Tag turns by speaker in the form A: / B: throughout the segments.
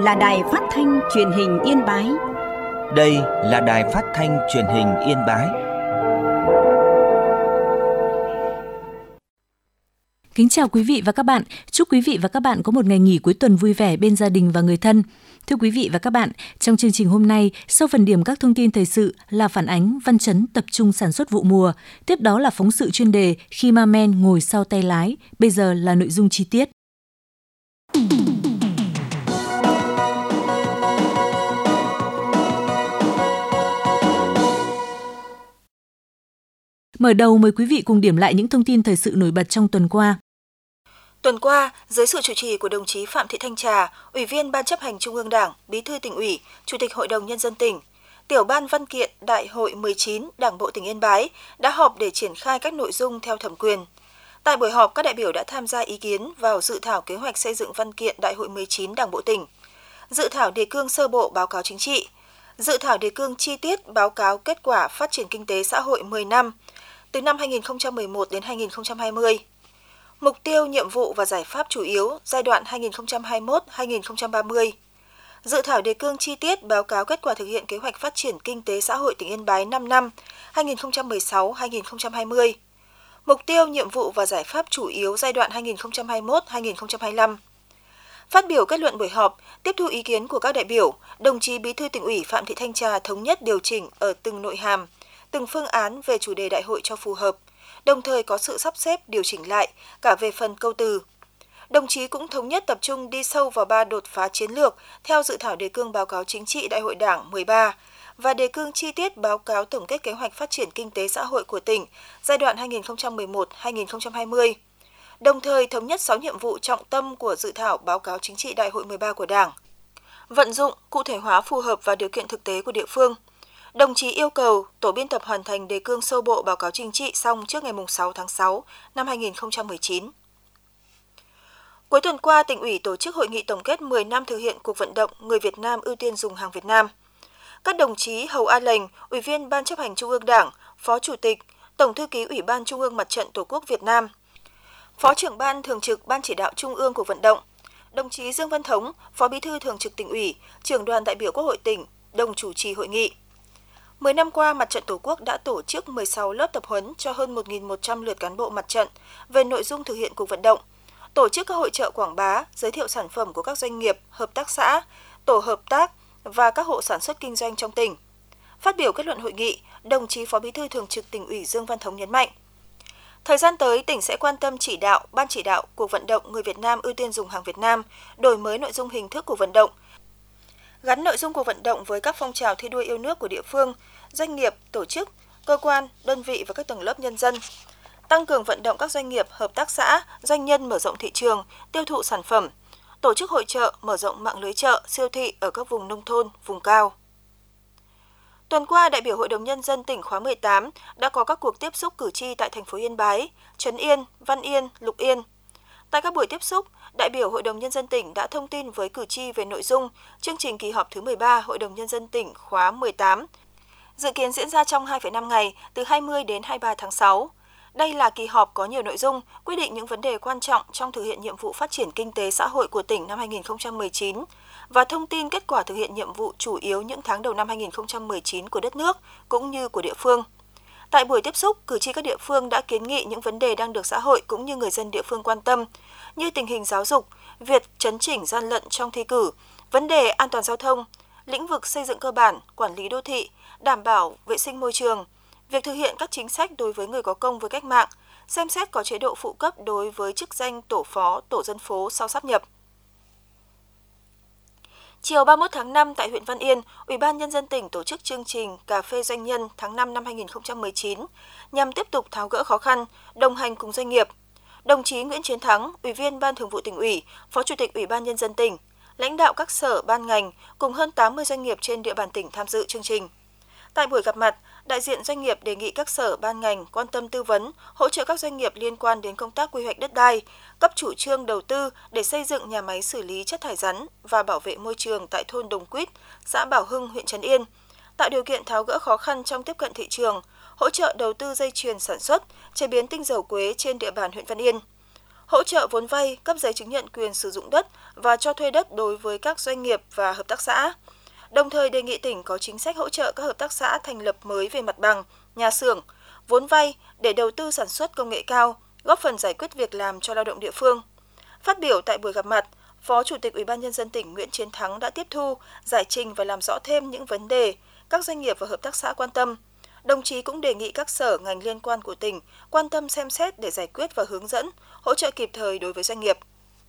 A: là Đài Phát thanh Truyền hình Yên Bái.
B: Đây là Đài Phát thanh Truyền hình Yên Bái.
C: Kính chào quý vị và các bạn. Chúc quý vị và các bạn có một ngày nghỉ cuối tuần vui vẻ bên gia đình và người thân. Thưa quý vị và các bạn, trong chương trình hôm nay, sau phần điểm các thông tin thời sự là phản ánh Văn Chấn tập trung sản xuất vụ mùa. Tiếp đó là phóng sự chuyên đề Khi ma men ngồi sau tay lái. Bây giờ là nội dung chi tiết. Mở đầu mời quý vị cùng điểm lại những thông tin thời sự nổi bật trong tuần qua.
D: Tuần qua, dưới sự chủ trì của đồng chí Phạm Thị Thanh Trà, Ủy viên Ban Chấp hành Trung ương Đảng, Bí thư Tỉnh ủy, Chủ tịch Hội đồng Nhân dân tỉnh, Tiểu ban Văn kiện Đại hội 19 Đảng bộ tỉnh Yên Bái đã họp để triển khai các nội dung theo thẩm quyền. Tại buổi họp, các đại biểu đã tham gia ý kiến vào dự thảo kế hoạch xây dựng văn kiện Đại hội 19 Đảng bộ tỉnh, dự thảo đề cương sơ bộ báo cáo chính trị, dự thảo đề cương chi tiết báo cáo kết quả phát triển kinh tế xã hội 10 năm, từ năm 2011 đến 2020. Mục tiêu, nhiệm vụ và giải pháp chủ yếu giai đoạn 2021-2030. Dự thảo đề cương chi tiết báo cáo kết quả thực hiện kế hoạch phát triển kinh tế xã hội tỉnh Yên Bái 5 năm 2016-2020. Mục tiêu, nhiệm vụ và giải pháp chủ yếu giai đoạn 2021-2025. Phát biểu kết luận buổi họp, tiếp thu ý kiến của các đại biểu, đồng chí Bí thư Tỉnh ủy Phạm Thị Thanh Trà thống nhất điều chỉnh ở từng nội hàm, từng phương án về chủ đề đại hội cho phù hợp, đồng thời có sự sắp xếp điều chỉnh lại cả về phần câu từ. Đồng chí cũng thống nhất tập trung đi sâu vào 3 đột phá chiến lược theo dự thảo đề cương báo cáo chính trị Đại hội Đảng 13 và đề cương chi tiết báo cáo tổng kết kế hoạch phát triển kinh tế xã hội của tỉnh giai đoạn 2011-2020. Đồng thời thống nhất 6 nhiệm vụ trọng tâm của dự thảo báo cáo chính trị Đại hội 13 của Đảng. Vận dụng, cụ thể hóa phù hợp vào điều kiện thực tế của địa phương. Đồng chí yêu cầu tổ biên tập hoàn thành đề cương sơ bộ báo cáo chính trị xong trước ngày 6 tháng 6 năm 2019. Cuối tuần qua, Tỉnh ủy tổ chức hội nghị tổng kết 10 năm thực hiện cuộc vận động Người Việt Nam ưu tiên dùng hàng Việt Nam. Các đồng chí Hầu A Lệnh, Ủy viên Ban Chấp hành Trung ương Đảng, Phó Chủ tịch, Tổng thư ký Ủy ban Trung ương Mặt trận Tổ quốc Việt Nam, Phó trưởng Ban Thường trực Ban Chỉ đạo Trung ương cuộc vận động, đồng chí Dương Văn Thống, Phó Bí thư Thường trực Tỉnh ủy, Trưởng đoàn đại biểu Quốc hội tỉnh, đồng chủ trì hội nghị. 10 năm qua, Mặt trận Tổ quốc đã tổ chức 16 lớp tập huấn cho hơn 1.100 lượt cán bộ mặt trận về nội dung thực hiện cuộc vận động, tổ chức các hội chợ quảng bá, giới thiệu sản phẩm của các doanh nghiệp, hợp tác xã, tổ hợp tác và các hộ sản xuất kinh doanh trong tỉnh. Phát biểu kết luận hội nghị, đồng chí Phó Bí thư Thường trực Tỉnh ủy Dương Văn Thống nhấn mạnh, thời gian tới, tỉnh sẽ quan tâm chỉ đạo, ban chỉ đạo cuộc vận động Người Việt Nam ưu tiên dùng hàng Việt Nam, đổi mới nội dung hình thức của vận động, gắn nội dung cuộc vận động với các phong trào thi đua yêu nước của địa phương, doanh nghiệp, tổ chức, cơ quan, đơn vị và các tầng lớp nhân dân, tăng cường vận động các doanh nghiệp, hợp tác xã, doanh nhân mở rộng thị trường, tiêu thụ sản phẩm, tổ chức hội chợ, mở rộng mạng lưới chợ, siêu thị ở các vùng nông thôn, vùng cao. Tuần qua, đại biểu Hội đồng Nhân dân tỉnh khóa 18 đã có các cuộc tiếp xúc cử tri tại thành phố Yên Bái, Trấn Yên, Văn Yên, Lục Yên. Tại các buổi tiếp xúc, đại biểu Hội đồng Nhân dân tỉnh đã thông tin với cử tri về nội dung chương trình kỳ họp thứ 13 Hội đồng Nhân dân tỉnh khóa 18, dự kiến diễn ra trong 2,5 ngày từ 20 đến 23 tháng 6. Đây là kỳ họp có nhiều nội dung, quyết định những vấn đề quan trọng trong thực hiện nhiệm vụ phát triển kinh tế xã hội của tỉnh năm 2019 và thông tin kết quả thực hiện nhiệm vụ chủ yếu những tháng đầu năm 2019 của đất nước cũng như của địa phương. Tại buổi tiếp xúc, cử tri các địa phương đã kiến nghị những vấn đề đang được xã hội cũng như người dân địa phương quan tâm, như tình hình giáo dục, việc chấn chỉnh gian lận trong thi cử, vấn đề an toàn giao thông, lĩnh vực xây dựng cơ bản, quản lý đô thị, đảm bảo vệ sinh môi trường, việc thực hiện các chính sách đối với người có công với cách mạng, xem xét có chế độ phụ cấp đối với chức danh tổ phó, tổ dân phố sau sáp nhập. Chiều 31 tháng 5 tại huyện Văn Yên, Ủy ban Nhân dân tỉnh tổ chức chương trình Cà phê Doanh nhân tháng 5 năm 2019 nhằm tiếp tục tháo gỡ khó khăn, đồng hành cùng doanh nghiệp. Đồng chí Nguyễn Chiến Thắng, Ủy viên Ban Thường vụ Tỉnh ủy, Phó Chủ tịch Ủy ban Nhân dân tỉnh, lãnh đạo các sở, ban ngành cùng hơn 80 doanh nghiệp trên địa bàn tỉnh tham dự chương trình. Tại buổi gặp mặt, đại diện doanh nghiệp đề nghị các sở, ban ngành quan tâm tư vấn, hỗ trợ các doanh nghiệp liên quan đến công tác quy hoạch đất đai, cấp chủ trương đầu tư để xây dựng nhà máy xử lý chất thải rắn và bảo vệ môi trường tại thôn Đồng Quýt, xã Bảo Hưng, huyện Trấn Yên, tạo điều kiện tháo gỡ khó khăn trong tiếp cận thị trường, hỗ trợ đầu tư dây chuyền sản xuất, chế biến tinh dầu quế trên địa bàn huyện Văn Yên. hỗ trợ vốn vay, cấp giấy chứng nhận quyền sử dụng đất và cho thuê đất đối với các doanh nghiệp và hợp tác xã. Đồng thời đề nghị tỉnh có chính sách hỗ trợ các hợp tác xã thành lập mới về mặt bằng, nhà xưởng, vốn vay để đầu tư sản xuất công nghệ cao, góp phần giải quyết việc làm cho lao động địa phương. Phát biểu tại buổi gặp mặt, Phó Chủ tịch Ủy ban Nhân dân tỉnh Nguyễn Chiến Thắng đã tiếp thu, giải trình và làm rõ thêm những vấn đề các doanh nghiệp và hợp tác xã quan tâm. Đồng chí cũng đề nghị các sở ngành liên quan của tỉnh quan tâm xem xét để giải quyết và hướng dẫn, hỗ trợ kịp thời đối với doanh nghiệp.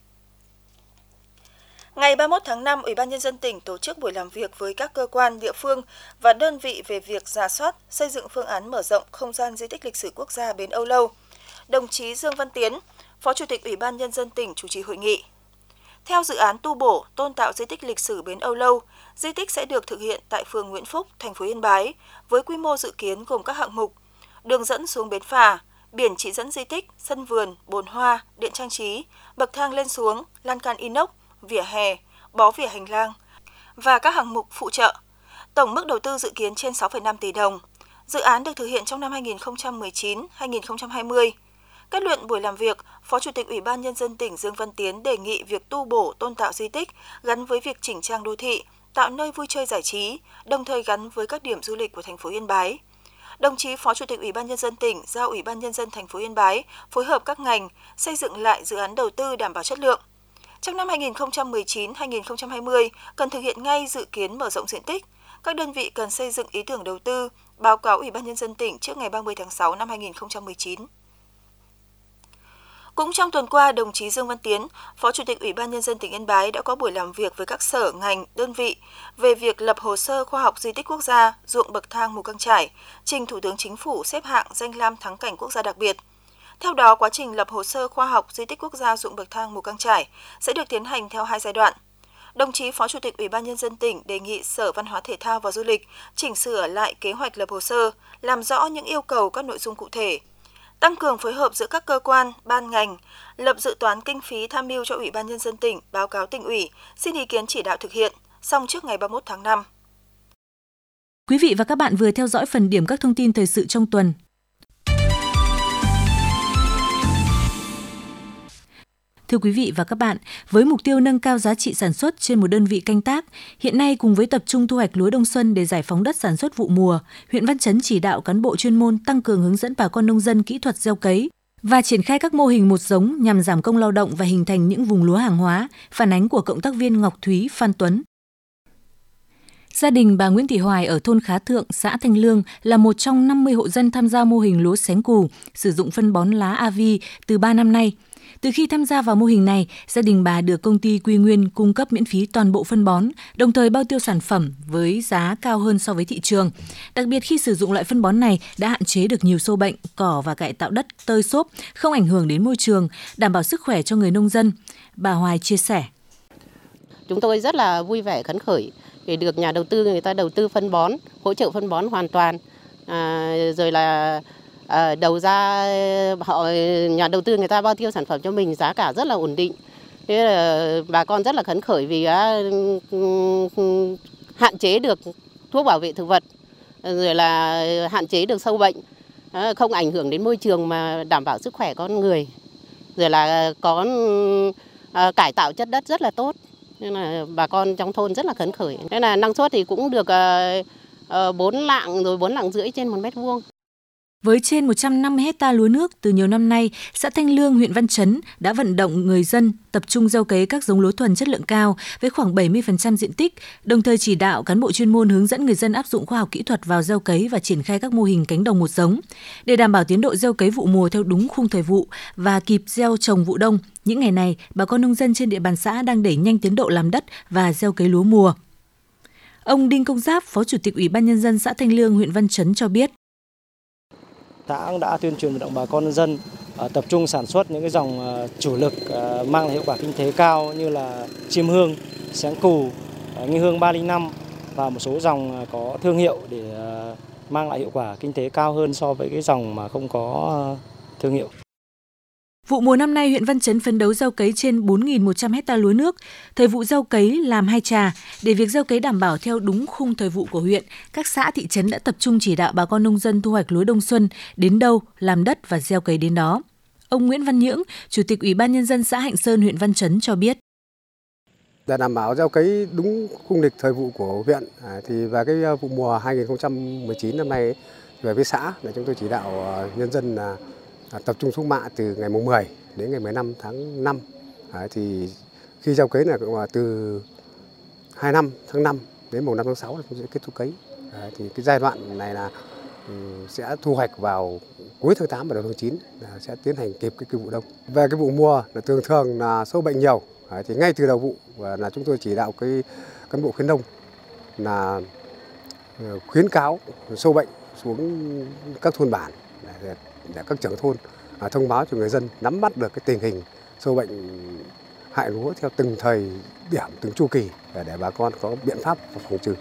D: Ngày 31 tháng 5, Ủy ban Nhân dân tỉnh tổ chức buổi làm việc với các cơ quan, địa phương và đơn vị về việc rà soát, xây dựng phương án mở rộng không gian di tích lịch sử quốc gia Bến Âu Lâu. Đồng chí Dương Văn Tiến, Phó Chủ tịch Ủy ban Nhân dân tỉnh chủ trì hội nghị. Theo dự án tu bổ, tôn tạo di tích lịch sử Bến Âu Lâu, di tích sẽ được thực hiện tại phường Nguyễn Phúc, thành phố Yên Bái, với quy mô dự kiến gồm các hạng mục: đường dẫn xuống bến phà, biển chỉ dẫn di tích, sân vườn, bồn hoa, điện trang trí, bậc thang lên xuống, lan can inox, vỉa hè, bó vỉa hành lang và các hạng mục phụ trợ. Tổng mức đầu tư dự kiến trên 6,5 tỷ đồng. Dự án được thực hiện trong năm 2019-2020. Kết luận buổi làm việc, Phó Chủ tịch Ủy ban Nhân dân tỉnh Dương Văn Tiến đề nghị việc tu bổ tôn tạo di tích gắn với việc chỉnh trang đô thị, tạo nơi vui chơi giải trí, đồng thời gắn với các điểm du lịch của thành phố Yên Bái. Đồng chí Phó Chủ tịch Ủy ban Nhân dân tỉnh giao Ủy ban Nhân dân thành phố Yên Bái phối hợp các ngành xây dựng lại dự án đầu tư đảm bảo chất lượng. Trong năm 2019-2020, cần thực hiện ngay dự kiến mở rộng diện tích. Các đơn vị cần xây dựng ý tưởng đầu tư, báo cáo Ủy ban Nhân dân tỉnh trước ngày 30 tháng 6 năm 2019. Cũng trong tuần qua, đồng chí Dương Văn Tiến, Phó Chủ tịch Ủy ban Nhân dân tỉnh Yên Bái đã có buổi làm việc với các sở, ngành, đơn vị về việc lập hồ sơ khoa học di tích quốc gia ruộng bậc thang Mù Căng Chải, trình Thủ tướng Chính phủ xếp hạng danh lam thắng cảnh quốc gia đặc biệt. Theo đó, quá trình lập hồ sơ khoa học di tích quốc gia ruộng bậc thang Mù Căng Chải sẽ được tiến hành theo 2 giai đoạn. Đồng chí Phó Chủ tịch Ủy ban Nhân dân tỉnh đề nghị Sở Văn hóa Thể thao và Du lịch chỉnh sửa lại kế hoạch lập hồ sơ, làm rõ những yêu cầu các nội dung cụ thể, tăng cường phối hợp giữa các cơ quan, ban ngành, lập dự toán kinh phí tham mưu cho Ủy ban Nhân dân tỉnh, báo cáo Tỉnh ủy, xin ý kiến chỉ đạo thực hiện, xong trước ngày 31 tháng 5.
C: Quý vị và các bạn vừa theo dõi phần điểm các thông tin thời sự trong tuần. Thưa quý vị và các bạn, với mục tiêu nâng cao giá trị sản xuất trên một đơn vị canh tác, hiện nay cùng với tập trung thu hoạch lúa đông xuân để giải phóng đất sản xuất vụ mùa, huyện Văn Chấn chỉ đạo cán bộ chuyên môn tăng cường hướng dẫn bà con nông dân kỹ thuật gieo cấy và triển khai các mô hình một giống nhằm giảm công lao động và hình thành những vùng lúa hàng hóa, phản ánh của cộng tác viên Ngọc Thúy, Phan Tuấn. Gia đình bà Nguyễn Thị Hoài ở thôn Khá Thượng, xã Thanh Lương là một trong 50 hộ dân tham gia mô hình lúa xén củ, sử dụng phân bón lá Avi từ 3 năm nay. Từ khi tham gia vào mô hình này, gia đình bà được công ty Quy Nguyên cung cấp miễn phí toàn bộ phân bón, đồng thời bao tiêu sản phẩm với giá cao hơn so với thị trường. Đặc biệt khi sử dụng loại phân bón này đã hạn chế được nhiều sâu bệnh, cỏ và cải tạo đất tơi xốp, không ảnh hưởng đến môi trường, đảm bảo sức khỏe cho người nông dân. Bà Hoài chia sẻ.
E: Chúng tôi rất là vui vẻ, khấn khởi để được nhà đầu tư người ta đầu tư phân bón, hỗ trợ phân bón hoàn toàn, rồi là đầu ra nhà đầu tư người ta bao tiêu sản phẩm cho mình giá cả rất là ổn định. Thế là bà con rất là khấn khởi vì hạn chế được thuốc bảo vệ thực vật, rồi là hạn chế được sâu bệnh, không ảnh hưởng đến môi trường mà đảm bảo sức khỏe con người, rồi là có cải tạo chất đất rất là tốt. Nên là bà con trong thôn rất là khấn khởi. Nên là năng suất thì cũng được 4 lạng rồi 4 lạng rưỡi trên 1 mét vuông.
C: Với trên 150 hecta lúa nước, từ nhiều năm nay, xã Thanh Lương, huyện Văn Chấn đã vận động người dân tập trung gieo cấy các giống lúa thuần chất lượng cao với khoảng 70% diện tích, đồng thời chỉ đạo cán bộ chuyên môn hướng dẫn người dân áp dụng khoa học kỹ thuật vào gieo cấy và triển khai các mô hình cánh đồng một giống. Để đảm bảo tiến độ gieo cấy vụ mùa theo đúng khung thời vụ và kịp gieo trồng vụ đông, những ngày này, bà con nông dân trên địa bàn xã đang đẩy nhanh tiến độ làm đất và gieo cấy lúa mùa. Ông Đinh Công Giáp, Phó Chủ tịch Ủy ban Nhân dân xã Thanh Lương, huyện Văn Chấn cho biết.
F: Xã đã tuyên truyền vận động bà con nhân dân tập trung sản xuất những cái dòng chủ lực mang lại hiệu quả kinh tế cao như là Chiêm Hương, Xén Cù, Nghi Hương 305 và một số dòng có thương hiệu để mang lại hiệu quả kinh tế cao hơn so với cái dòng mà không có thương hiệu.
C: Vụ mùa năm nay, huyện Văn Chấn phấn đấu gieo cấy trên 4.100 hecta lúa nước. Thời vụ gieo cấy làm 2 trà. Để việc gieo cấy đảm bảo theo đúng khung thời vụ của huyện, các xã thị trấn đã tập trung chỉ đạo bà con nông dân thu hoạch lúa đông xuân, đến đâu làm đất và gieo cấy đến đó. Ông Nguyễn Văn Nhưỡng, Chủ tịch Ủy ban Nhân dân xã Hạnh Sơn, huyện Văn Chấn cho biết.
G: Để đảm bảo gieo cấy đúng khung lịch thời vụ của huyện thì vào cái vụ mùa 2019 năm nay về với xã là chúng tôi chỉ đạo nhân dân là tập trung xuống mạ từ ngày 10 đến ngày 15 tháng 5. Thì khi gieo cấy là từ 25 tháng 5 đến mùng 5 tháng 6 là chúng sẽ kết thúc cấy. Thì cái giai đoạn này là sẽ thu hoạch vào cuối tháng 8 và đầu tháng 9 là sẽ tiến hành kịp cái vụ đông. Về cái vụ mùa là thường là sâu bệnh nhiều. Thì ngay từ đầu vụ là chúng tôi chỉ đạo cái cán bộ khuyến nông là khuyến cáo sâu bệnh xuống các thôn bản để các trưởng thôn thông báo cho người dân nắm bắt được cái tình hình sâu bệnh hại lúa theo từng thời điểm, từng chu kỳ để bà con có biện pháp phòng trừ.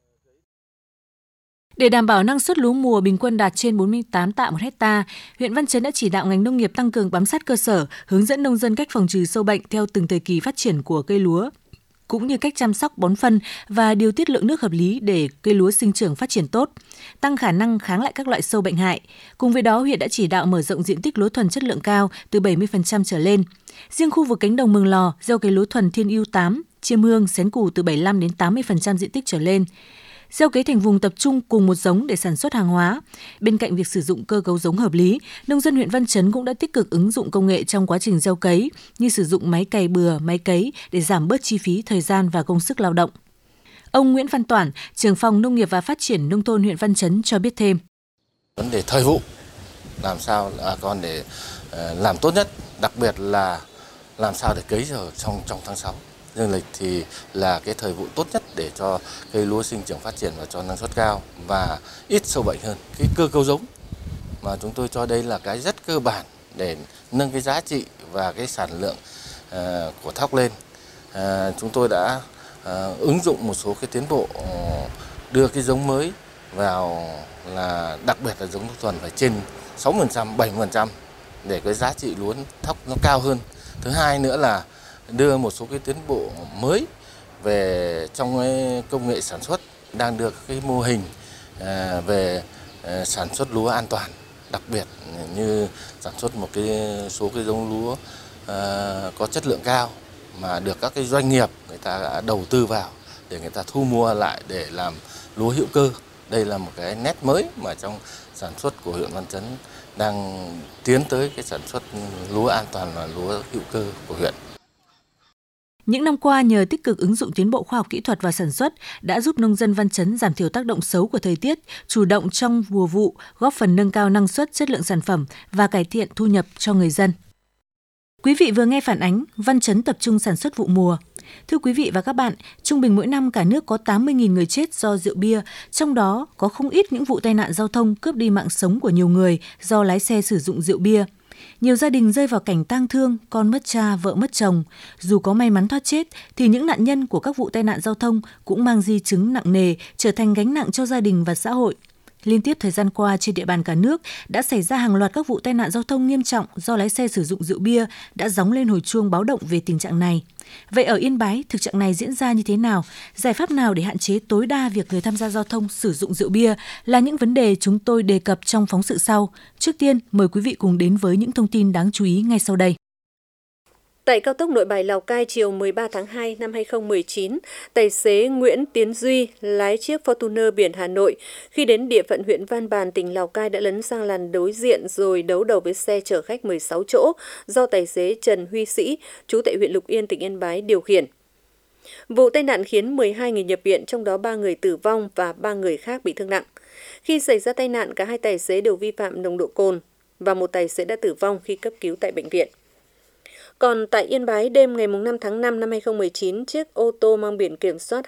C: Để đảm bảo năng suất lúa mùa bình quân đạt trên 48 tạ một hecta, huyện Văn Chấn đã chỉ đạo ngành nông nghiệp tăng cường bám sát cơ sở, hướng dẫn nông dân cách phòng trừ sâu bệnh theo từng thời kỳ phát triển của cây lúa, cũng như cách chăm sóc bón phân và điều tiết lượng nước hợp lý để cây lúa sinh trưởng phát triển tốt, tăng khả năng kháng lại các loại sâu bệnh hại. Cùng với đó, huyện đã chỉ đạo mở rộng diện tích lúa thuần chất lượng cao từ 70% trở lên. Riêng khu vực cánh đồng Mường Lò, gieo cấy lúa thuần Thiên Ưu 8, Chiêm Hương, Xén Củ từ 75 đến 80% diện tích trở lên. Gieo cấy thành vùng tập trung cùng một giống để sản xuất hàng hóa. Bên cạnh việc sử dụng cơ cấu giống hợp lý, nông dân huyện Văn Chấn cũng đã tích cực ứng dụng công nghệ trong quá trình gieo cấy, như sử dụng máy cày bừa, máy cấy để giảm bớt chi phí, thời gian và công sức lao động. Ông Nguyễn Văn Toản, trưởng phòng Nông nghiệp và Phát triển Nông thôn huyện Văn Chấn cho biết thêm.
H: Vấn đề thời vụ, làm sao còn để làm tốt nhất, đặc biệt là làm sao để cấy giờ trong tháng 6. Dương lịch thì là cái thời vụ tốt nhất để cho cây lúa sinh trưởng phát triển và cho năng suất cao và ít sâu bệnh hơn. Cái cơ cấu giống mà chúng tôi cho đây là cái rất cơ bản để nâng cái giá trị và cái sản lượng của thóc lên. Chúng tôi đã ứng dụng một số cái tiến bộ, đưa cái giống mới vào, là đặc biệt là giống thuần phải trên 60%, 70% để cái giá trị lúa thóc nó cao hơn. Thứ hai nữa là đưa một số cái tiến bộ mới về trong cái công nghệ sản xuất, đang được cái mô hình về sản xuất lúa an toàn, đặc biệt như sản xuất một số cái giống lúa có chất lượng cao mà được các cái doanh nghiệp người ta đã đầu tư vào để người ta thu mua lại để làm lúa hữu cơ. Đây là một cái nét mới mà trong sản xuất của huyện Văn Chấn đang tiến tới cái sản xuất lúa an toàn và lúa hữu cơ của huyện.
C: Những năm qua, nhờ tích cực ứng dụng tiến bộ khoa học kỹ thuật vào sản xuất đã giúp nông dân Văn Chấn giảm thiểu tác động xấu của thời tiết, chủ động trong mùa vụ, góp phần nâng cao năng suất, chất lượng sản phẩm và cải thiện thu nhập cho người dân. Quý vị vừa nghe phản ánh Văn Chấn tập trung sản xuất vụ mùa. Thưa quý vị và các bạn, trung bình mỗi năm cả nước có 80.000 người chết do rượu bia, trong đó có không ít những vụ tai nạn giao thông cướp đi mạng sống của nhiều người do lái xe sử dụng rượu bia. Nhiều gia đình rơi vào cảnh tang thương, con mất cha, vợ mất chồng. Dù có may mắn thoát chết, thì những nạn nhân của các vụ tai nạn giao thông cũng mang di chứng nặng nề, trở thành gánh nặng cho gia đình và xã hội. Liên tiếp thời gian qua trên địa bàn cả nước đã xảy ra hàng loạt các vụ tai nạn giao thông nghiêm trọng do lái xe sử dụng rượu bia đã gióng lên hồi chuông báo động về tình trạng này. Vậy ở Yên Bái, thực trạng này diễn ra như thế nào? Giải pháp nào để hạn chế tối đa việc người tham gia giao thông sử dụng rượu bia là những vấn đề chúng tôi đề cập trong phóng sự sau. Trước tiên, mời quý vị cùng đến với những thông tin đáng chú ý ngay sau đây.
I: Tại cao tốc Nội Bài - Lào Cai chiều 13 tháng 2 năm 2019, tài xế Nguyễn Tiến Duy lái chiếc Fortuner biển Hà Nội khi đến địa phận huyện Văn Bàn, tỉnh Lào Cai đã lấn sang làn đối diện rồi đấu đầu với xe chở khách 16 chỗ do tài xế Trần Huy Sĩ, trú tại huyện Lục Yên, tỉnh Yên Bái điều khiển. Vụ tai nạn khiến 12 người nhập viện, trong đó 3 người tử vong và 3 người khác bị thương nặng. Khi xảy ra tai nạn, cả hai tài xế đều vi phạm nồng độ cồn và một tài xế đã tử vong khi cấp cứu tại bệnh viện. Còn tại Yên Bái, đêm ngày 5 tháng 5 năm 2019, chiếc ô tô mang biển kiểm soát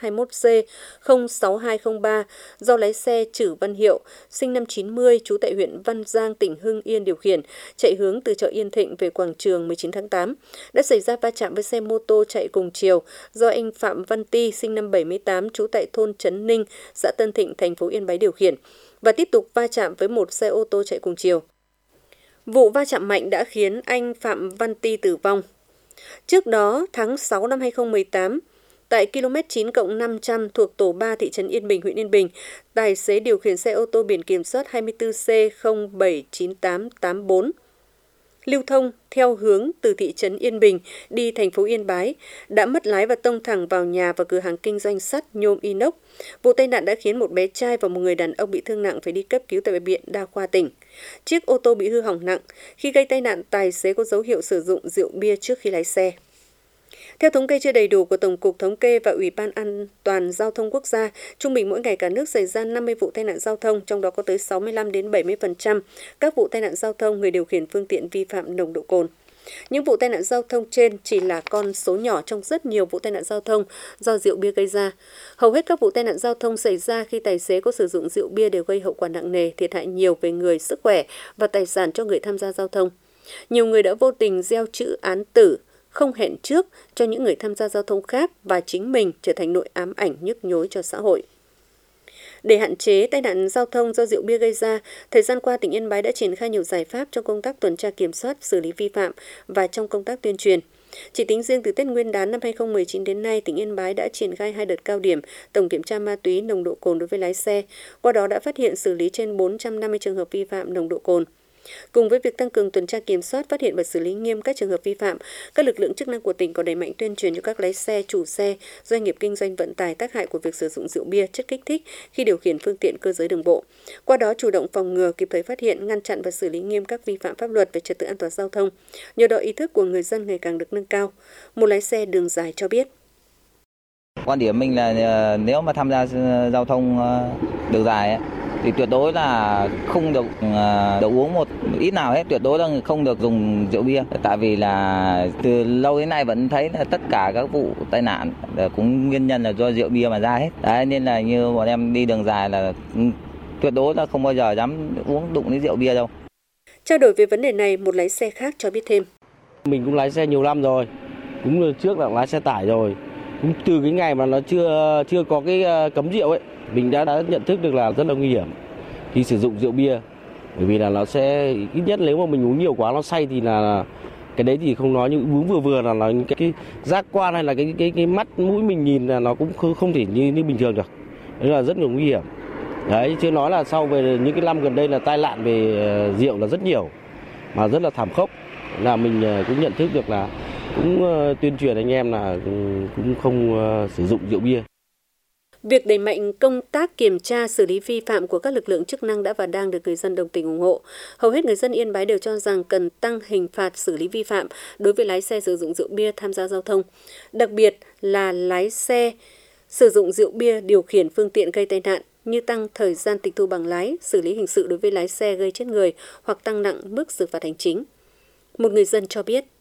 I: 21C06203 do lái xe Trử Văn Hiệu, sinh năm 90, trú tại huyện Văn Giang, tỉnh Hưng Yên điều khiển, chạy hướng từ chợ Yên Thịnh về quảng trường 19 tháng 8, đã xảy ra va chạm với xe mô tô chạy cùng chiều do anh Phạm Văn Ti, sinh năm 78, trú tại thôn Trấn Ninh, xã Tân Thịnh, thành phố Yên Bái điều khiển, và tiếp tục va chạm với một xe ô tô chạy cùng chiều. Vụ va chạm mạnh đã khiến anh Phạm Văn Ti tử vong. Trước đó, tháng 6 năm 2018, tại km 9+500 thuộc tổ 3 thị trấn Yên Bình, huyện Yên Bình, tài xế điều khiển xe ô tô biển kiểm soát 24C0798884 lưu thông theo hướng từ thị trấn Yên Bình đi thành phố Yên Bái đã mất lái và tông thẳng vào nhà và cửa hàng kinh doanh sắt nhôm inox. Vụ tai nạn đã khiến một bé trai và một người đàn ông bị thương nặng phải đi cấp cứu tại bệnh viện Đa khoa tỉnh. Chiếc ô tô bị hư hỏng nặng. Khi gây tai nạn, tài xế có dấu hiệu sử dụng rượu bia trước khi lái xe. Theo thống kê chưa đầy đủ của Tổng cục Thống kê và Ủy ban An toàn Giao thông Quốc gia, trung bình mỗi ngày cả nước xảy ra 50 vụ tai nạn giao thông, trong đó có tới 65 đến 70% các vụ tai nạn giao thông người điều khiển phương tiện vi phạm nồng độ cồn. Những vụ tai nạn giao thông trên chỉ là con số nhỏ trong rất nhiều vụ tai nạn giao thông do rượu bia gây ra. Hầu hết các vụ tai nạn giao thông xảy ra khi tài xế có sử dụng rượu bia đều gây hậu quả nặng nề, thiệt hại nhiều về người, sức khỏe và tài sản cho người tham gia giao thông. Nhiều người đã vô tình gieo chữ án tử, không hẹn trước cho những người tham gia giao thông khác và chính mình trở thành nỗi ám ảnh nhức nhối cho xã hội. Để hạn chế tai nạn giao thông do rượu bia gây ra, thời gian qua tỉnh Yên Bái đã triển khai nhiều giải pháp trong công tác tuần tra kiểm soát, xử lý vi phạm và trong công tác tuyên truyền. Chỉ tính riêng từ Tết Nguyên đán năm 2019 đến nay, tỉnh Yên Bái đã triển khai 2 đợt cao điểm tổng kiểm tra ma túy, nồng độ cồn đối với lái xe. Qua đó đã phát hiện xử lý trên 450 trường hợp vi phạm nồng độ cồn. Cùng với việc tăng cường tuần tra kiểm soát, phát hiện và xử lý nghiêm các trường hợp vi phạm, các lực lượng chức năng của tỉnh còn đẩy mạnh tuyên truyền cho các lái xe, chủ xe, doanh nghiệp kinh doanh vận tải tác hại của việc sử dụng rượu bia, chất kích thích khi điều khiển phương tiện cơ giới đường bộ. Qua đó chủ động phòng ngừa, kịp thời phát hiện, ngăn chặn và xử lý nghiêm các vi phạm pháp luật về trật tự an toàn giao thông. Nhờ đó ý thức của người dân ngày càng được nâng cao. Một lái xe đường dài cho biết:
B: Quan điểm mình là nếu mà tham gia giao thông đường dài ấy, thì tuyệt đối là không được uống một ít nào hết, tuyệt đối là không được dùng rượu bia. Tại vì là từ lâu đến nay vẫn thấy là tất cả các vụ tai nạn cũng nguyên nhân là do rượu bia mà ra hết. Đấy, nên là như bọn em đi đường dài là tuyệt đối là không bao giờ dám uống đụng đến rượu bia đâu.
I: Trao đổi về vấn đề này, một lái xe khác cho biết thêm:
J: Mình cũng lái xe nhiều năm rồi, cũng trước là lái xe tải rồi. Cũng từ cái ngày mà nó chưa có cái cấm rượu ấy, mình đã nhận thức được là rất là nguy hiểm khi sử dụng rượu bia. Bởi vì là nó sẽ, ít nhất nếu mà mình uống nhiều quá nó say thì là cái đấy thì không nói, nhưng uống vừa là cái giác quan hay là cái mắt mũi mình nhìn là nó cũng không thể như bình thường được. Đấy là rất là nguy hiểm. Đấy, chưa nói là sau về những cái năm gần đây là tai nạn về rượu là rất nhiều mà rất là thảm khốc. Là mình cũng nhận thức được là cũng tuyên truyền anh em là cũng không sử dụng rượu bia.
I: Việc đẩy mạnh công tác kiểm tra, xử lý vi phạm của các lực lượng chức năng đã và đang được người dân đồng tình ủng hộ. Hầu hết người dân Yên Bái đều cho rằng cần tăng hình phạt xử lý vi phạm đối với lái xe sử dụng rượu bia tham gia giao thông. Đặc biệt là lái xe sử dụng rượu bia điều khiển phương tiện gây tai nạn, như tăng thời gian tịch thu bằng lái, xử lý hình sự đối với lái xe gây chết người hoặc tăng nặng mức xử phạt hành chính. Một người dân cho biết: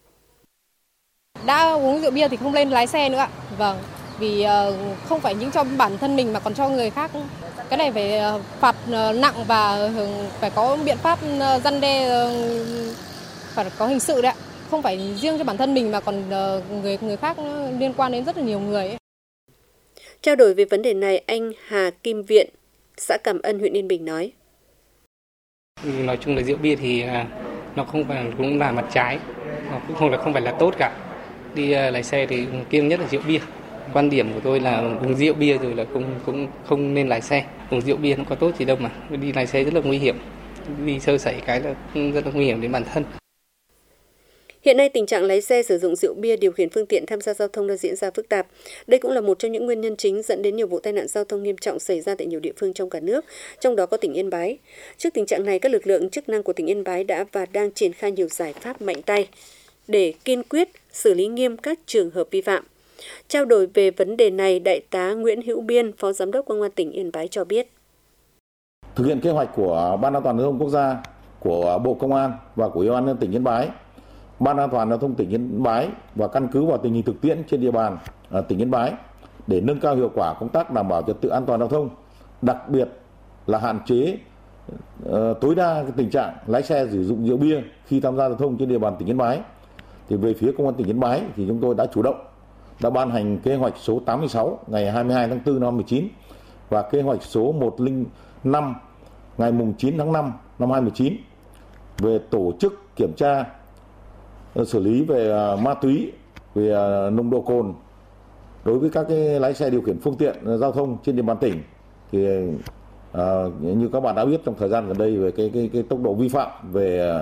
K: Đã uống rượu bia thì không lên lái xe nữa ạ. Vâng, vì không phải những cho bản thân mình mà còn cho người khác. Cái này phải phạt nặng và phải có biện pháp răn đe, phải có hình sự đấy ạ. Không phải riêng cho bản thân mình mà còn người khác, liên quan đến rất là nhiều người ấy.
I: Trao đổi về vấn đề này, anh Hà Kim Viện, xã Cảm Ân, huyện Yên Bình nói:
L: Nói chung là rượu bia thì nó không phải cũng là mặt trái, nó cũng không phải là tốt cả. Đi lái xe thì kiêng nhất là rượu bia. Quan điểm của tôi là uống rượu bia rồi là cũng không nên lái xe. Uống rượu bia nó có tốt gì đâu mà đi lái xe rất là nguy hiểm. Đi sơ sẩy cái là rất là nguy hiểm đến bản thân.
I: Hiện nay tình trạng lái xe sử dụng rượu bia điều khiển phương tiện tham gia giao thông đã diễn ra phức tạp. Đây cũng là một trong những nguyên nhân chính dẫn đến nhiều vụ tai nạn giao thông nghiêm trọng xảy ra tại nhiều địa phương trong cả nước, trong đó có tỉnh Yên Bái. Trước tình trạng này, các lực lượng chức năng của tỉnh Yên Bái đã và đang triển khai nhiều giải pháp mạnh tay để kiên quyết xử lý nghiêm các trường hợp vi phạm. Trao đổi về vấn đề này, Đại tá Nguyễn Hữu Biên, Phó Giám đốc Công an tỉnh Yên Bái cho biết:
M: Thực hiện kế hoạch của Ban An toàn giao thông quốc gia, của Bộ Công an và của Ủy ban nhân dân tỉnh Yên Bái, Ban An toàn giao thông tỉnh Yên Bái và căn cứ vào tình hình thực tiễn trên địa bàn tỉnh Yên Bái để nâng cao hiệu quả công tác đảm bảo trật tự an toàn giao thông, đặc biệt là hạn chế tối đa tình trạng lái xe sử dụng rượu bia khi tham gia giao thông trên địa bàn tỉnh Yên Bái. Thì về phía Công an tỉnh Yên Bái thì chúng tôi đã chủ động đã ban hành kế hoạch số 86 ngày 22 tháng 4 năm 2019 và kế hoạch số 105 ngày 9 tháng 5 năm 2019 về tổ chức kiểm tra xử lý về ma túy, về nồng độ cồn đối với các cái lái xe điều khiển phương tiện giao thông trên địa bàn tỉnh. Thì như các bạn đã biết trong thời gian gần đây về cái tốc độ vi phạm về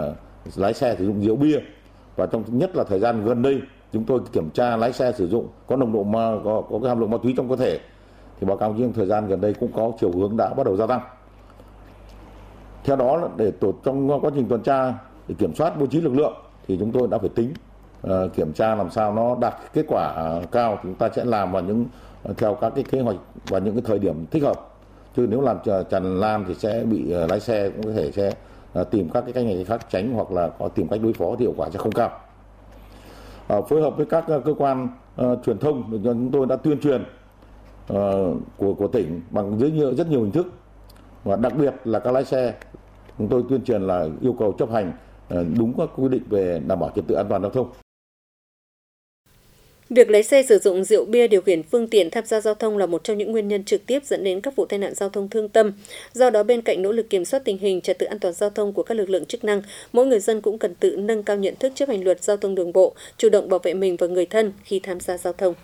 M: lái xe sử dụng rượu bia, và nhất là thời gian gần đây chúng tôi kiểm tra lái xe sử dụng có nồng độ có cái hàm lượng ma túy trong cơ thể, thì báo cáo trong thời gian gần đây cũng có chiều hướng đã bắt đầu gia tăng. Theo đó, để trong quá trình tuần tra để kiểm soát bố trí lực lượng thì chúng tôi đã phải tính kiểm tra làm sao nó đạt kết quả cao, chúng ta sẽ làm theo các cái kế hoạch và những cái thời điểm thích hợp. Chứ nếu làm tràn lan thì sẽ bị lái xe cũng có thể sẽ tìm các cái cách này khác tránh, hoặc là có tìm cách đối phó thì hiệu quả sẽ không cao. Phối hợp với các cơ quan truyền thông, chúng tôi đã tuyên truyền của tỉnh bằng rất nhiều hình thức, và đặc biệt là các lái xe chúng tôi tuyên truyền là yêu cầu chấp hành đúng các quy định về đảm bảo trật tự an toàn giao thông.
I: Việc lái xe sử dụng rượu bia điều khiển phương tiện tham gia giao thông là một trong những nguyên nhân trực tiếp dẫn đến các vụ tai nạn giao thông thương tâm. Do đó, bên cạnh nỗ lực kiểm soát tình hình trật tự an toàn giao thông của các lực lượng chức năng, mỗi người dân cũng cần tự nâng cao nhận thức chấp hành luật giao thông đường bộ, chủ động bảo vệ mình và người thân khi tham gia giao thông.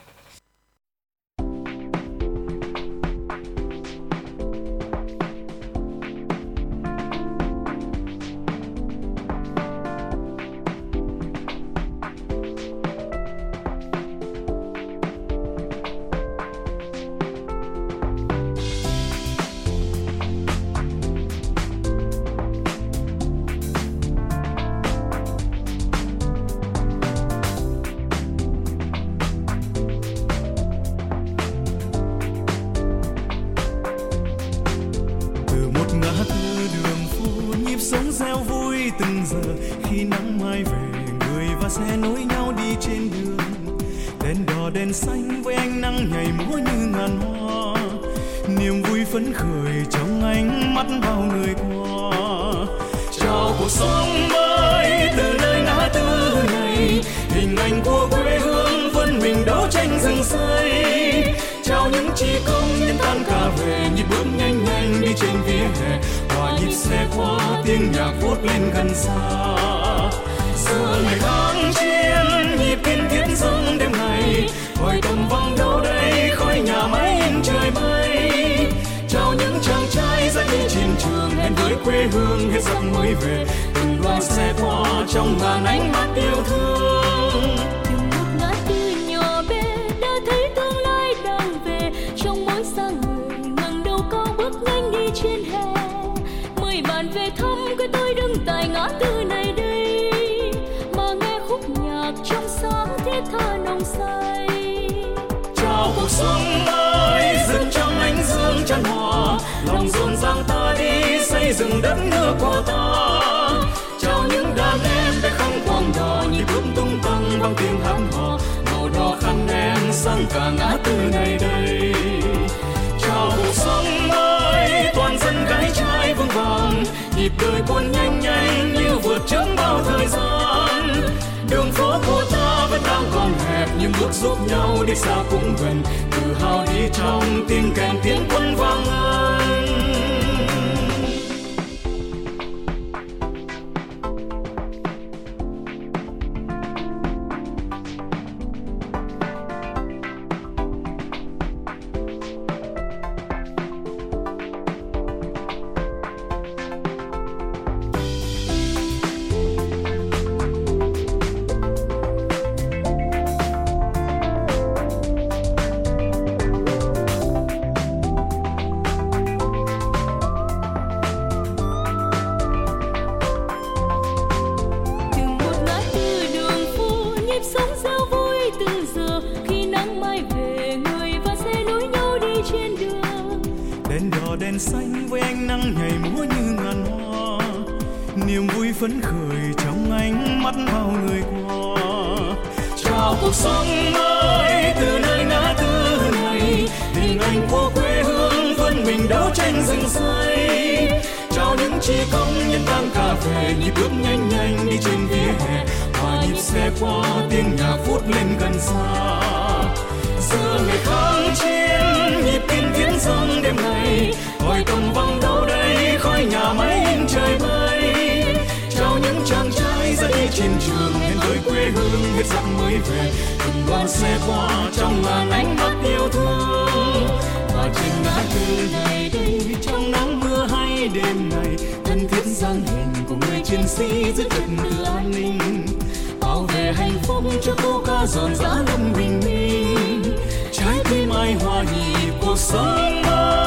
N: Sống reo vui từng giờ khi nắng mai về, người và xe nối nhau đi trên đường. Đèn đỏ đèn xanh với ánh nắng nhảy múa như ngàn hoa, niềm vui phấn khởi trong ánh mắt bao người qua. Chào cuộc sống mới từ nơi ngã tư này, hình ảnh của quê hương vươn mình đấu tranh rừng xây. Chào những chi công nhân tan ca về, nhịp bước nhanh nhanh đi trên vỉa hè, hòa nhịp xe qua tiếng nhạc vút lên gần xa. Xưa ngày kháng chiến nhịp kiên thiết dâng đêm ngày, hỏi tầm vang đâu đây khói nhà máy in trời mây. Chào những chàng trai ra đi chiến trường hẹn với quê hương hết giặc mới về, từng đoàn xe qua trong ngàn ánh mắt yêu thương.
O: Từng một ngã tư nhỏ bé đã thấy tương lai đang về, trong mỗi sáng người ngẩng đầu cao bước nhanh đi trên hè. Mời bạn về thăm cái tôi đứng tại ngã tư này đây, mà nghe khúc nhạc trong sáng thiết tha nồng say.
N: Chào cuộc sống mới dừng trong ánh dương chan hòa, lòng rộn ràng ta đi xây dựng đất nước của ta. Chào những đàn em bé khăn quàng đỏ, nhịp bước tung tăng vang tiếng hát hò, màu đỏ khăn đen sang cả ngã tư này đây. Chào cuộc sống mới toàn dân gái trai vững vàng, nhịp đời cuốn nhanh nhanh như vượt trước bao thời gian. Đường phố của ta vẫn đang còn hẹp, nhưng bước giúp nhau đi xa cũng gần, tự hào đi trong tiếng kèn tiến quân vang lên. Đèn xanh với ánh nắng nhảy múa như ngàn hoa, niềm vui phấn khởi trong ánh mắt bao người qua. Chào cuộc sống mới từ nơi ngã tư này, hình ảnh của quê hương vươn mình đấu tranh rừng xây. Chào những chi công nhân tan ca về, nhịp bước nhanh nhanh đi trên vỉa hè, hòa nhịp xe qua tiếng nhạc vút lên gần xa. Xưa ngày kháng chiến nhịp kiên thiết dâng đêm ngày, hỏi tầm vang đâu đây khói nhà máy in trời mây. Chào những chàng trai ra đi chiến trường hẹn với quê hương hết giặc mới về, từng đoàn xe qua trong ngàn ánh mắt yêu thương. Và trên ngã tư này đây trong nắng mưa hay đêm ngày, thân thiết dáng hình của người chiến sĩ giữ trật tự an ninh, bảo vệ hạnh phúc cho câu ca giòn giã lòng bình minh, trái tim ai hòa nhịp cuộc sống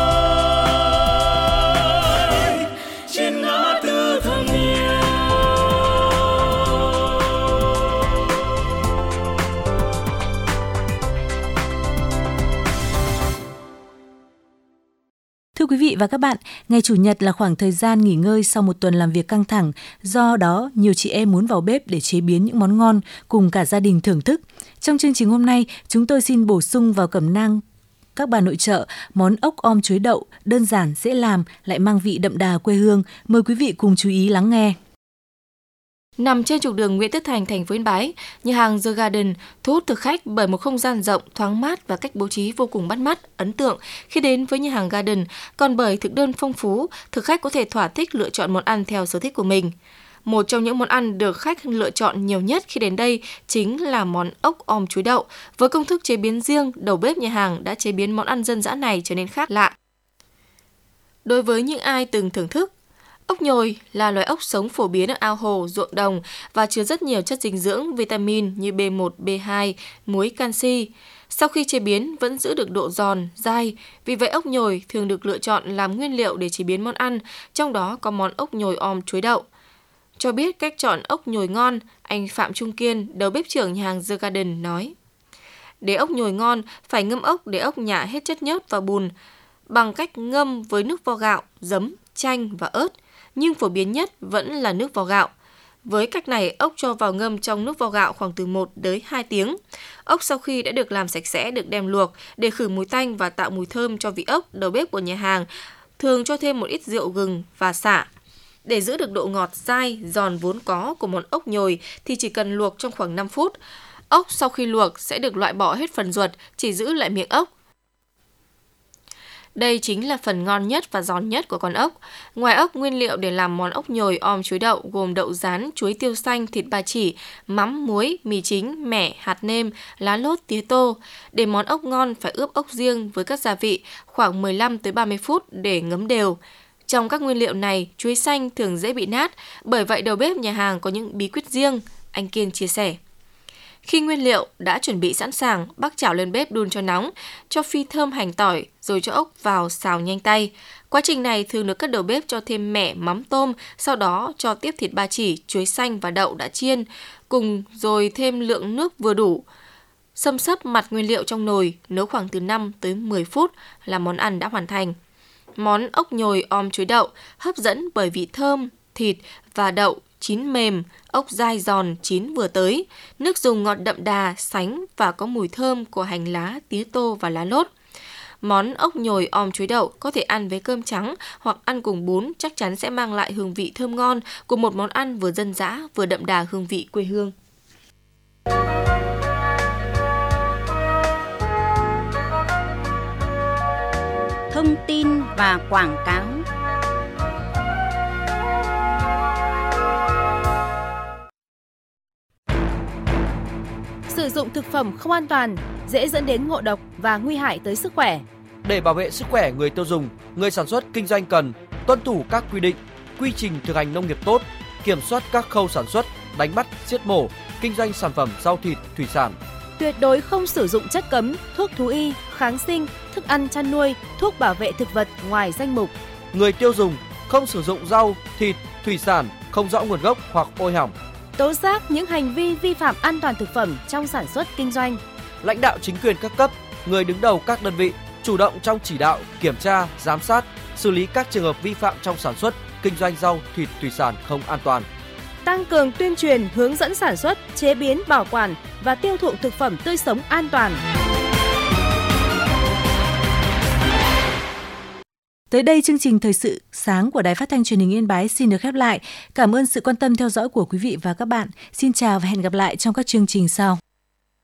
N: mới trên ngã tư thân yêu.
C: Thưa quý vị và các bạn, ngày Chủ nhật là khoảng thời gian nghỉ ngơi sau một tuần làm việc căng thẳng. Do đó, nhiều chị em muốn vào bếp để chế biến những món ngon cùng cả gia đình thưởng thức. Trong chương trình hôm nay, chúng tôi xin bổ sung vào cẩm nang các bà nội trợ món ốc om chuối đậu, đơn giản, dễ làm, lại mang vị đậm đà quê hương. Mời quý vị cùng chú ý lắng nghe.
P: Nằm trên trục đường Nguyễn Tất Thành, thành phố Yên Bái, nhà hàng The Garden thu hút thực khách bởi một không gian rộng, thoáng mát và cách bố trí vô cùng bắt mắt, ấn tượng. Khi đến với nhà hàng Garden, còn bởi thực đơn phong phú, thực khách có thể thỏa thích lựa chọn món ăn theo sở thích của mình. Một trong những món ăn được khách lựa chọn nhiều nhất khi đến đây chính là món ốc om chuối đậu. Với công thức chế biến riêng, đầu bếp nhà hàng đã chế biến món ăn dân dã này trở nên khác lạ. Đối với những ai từng thưởng thức, ốc nhồi là loài ốc sống phổ biến ở ao hồ, ruộng đồng và chứa rất nhiều chất dinh dưỡng, vitamin như B1, B2, muối, canxi. Sau khi chế biến vẫn giữ được độ giòn, dai, vì vậy ốc nhồi thường được lựa chọn làm nguyên liệu để chế biến món ăn, trong đó có món ốc nhồi om chuối đậu. Cho biết cách chọn ốc nhồi ngon, anh Phạm Trung Kiên, đầu bếp trưởng nhà hàng The Garden nói: để ốc nhồi ngon, phải ngâm ốc để ốc nhả hết chất nhớt và bùn bằng cách ngâm với nước vo gạo, giấm, chanh và ớt, nhưng phổ biến nhất vẫn là nước vo gạo. Với cách này, ốc cho vào ngâm trong nước vo gạo khoảng từ 1 đến 2 tiếng. Ốc sau khi đã được làm sạch sẽ được đem luộc để khử mùi tanh và tạo mùi thơm cho vị ốc. Đầu bếp của nhà hàng thường cho thêm một ít rượu gừng và sả. Để giữ được độ ngọt, dai, giòn vốn có của món ốc nhồi thì chỉ cần luộc trong khoảng 5 phút. Ốc sau khi luộc sẽ được loại bỏ hết phần ruột, chỉ giữ lại miệng ốc. Đây chính là phần ngon nhất và giòn nhất của con ốc. Ngoài ốc, nguyên liệu để làm món ốc nhồi om chuối đậu gồm đậu rán, chuối tiêu xanh, thịt ba chỉ, mắm, muối, mì chính, mẻ, hạt nêm, lá lốt, tía tô. Để món ốc ngon phải ướp ốc riêng với các gia vị khoảng 15 tới 30 phút để ngấm đều. Trong các nguyên liệu này, chuối xanh thường dễ bị nát, bởi vậy đầu bếp nhà hàng có những bí quyết riêng, anh Kiên chia sẻ. Khi nguyên liệu đã chuẩn bị sẵn sàng, bắc chảo lên bếp đun cho nóng, cho phi thơm hành tỏi, rồi cho ốc vào xào nhanh tay. Quá trình này thường được các đầu bếp cho thêm mẻ, mắm tôm, sau đó cho tiếp thịt ba chỉ, chuối xanh và đậu đã chiên, cùng rồi thêm lượng nước vừa đủ. Xâm xấp mặt nguyên liệu trong nồi, nấu khoảng từ 5 tới 10 phút là món ăn đã hoàn thành. Món ốc nhồi om chuối đậu hấp dẫn bởi vị thơm, thịt và đậu chín mềm, ốc dai giòn chín vừa tới, nước dùng ngọt đậm đà, sánh và có mùi thơm của hành lá, tía tô và lá lốt. Món ốc nhồi om chuối đậu có thể ăn với cơm trắng hoặc ăn cùng bún, chắc chắn sẽ mang lại hương vị thơm ngon của một món ăn vừa dân dã vừa đậm đà hương vị quê hương.
A: Thông tin và quảng cáo.
Q: Sử dụng thực phẩm không an toàn dễ dẫn đến ngộ độc và nguy hại tới sức khỏe.
R: Để bảo vệ sức khỏe người tiêu dùng, người sản xuất kinh doanh cần tuân thủ các quy định, quy trình thực hành nông nghiệp tốt, kiểm soát các khâu sản xuất, đánh bắt, giết mổ, kinh doanh sản phẩm rau thịt, thủy sản.
Q: Tuyệt đối không sử dụng chất cấm, thuốc thú y, kháng sinh, thức ăn chăn nuôi, thuốc bảo vệ thực vật ngoài danh mục.
R: Người tiêu dùng không sử dụng rau, thịt, thủy sản không rõ nguồn gốc hoặc ôi hỏng.
Q: Tố giác những hành vi vi phạm an toàn thực phẩm trong sản xuất kinh doanh.
R: Lãnh đạo chính quyền các cấp, người đứng đầu các đơn vị chủ động trong chỉ đạo, kiểm tra, giám sát, xử lý các trường hợp vi phạm trong sản xuất, kinh doanh rau, thịt, thủy sản không an toàn.
Q: Tăng cường tuyên truyền, hướng dẫn sản xuất, chế biến, bảo quản và tiêu thụ thực phẩm tươi sống an toàn.
C: Tới đây, chương trình Thời sự sáng của Đài Phát thanh Truyền hình Yên Bái xin được khép lại. Cảm ơn sự quan tâm theo dõi của quý vị và các bạn. Xin chào và hẹn gặp lại trong các chương trình sau.